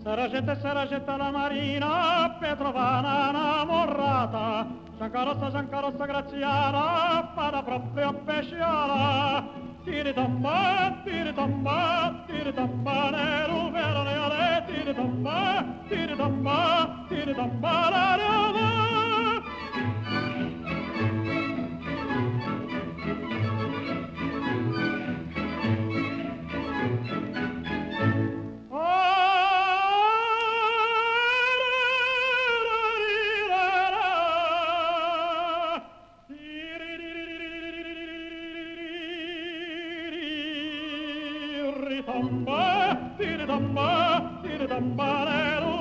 Sarà gente la marina, Petrovana innamorata, San Carozza Graziana, pada proprio pesciala. Tiri tomba, nero vero neale, tiri tomba, la riova. Tiri tomba, nero